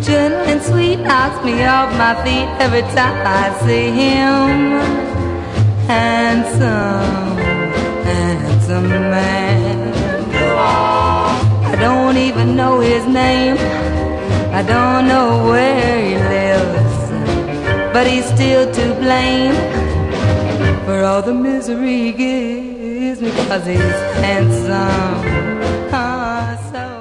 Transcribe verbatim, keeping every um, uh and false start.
gentle and sweet, knocks me off my feet every time I see him. Handsome, handsome man. I don't even know his name, I don't know where he lives, but he's still to blame for all the misery he gives me, 'cause he's handsome. Ah, so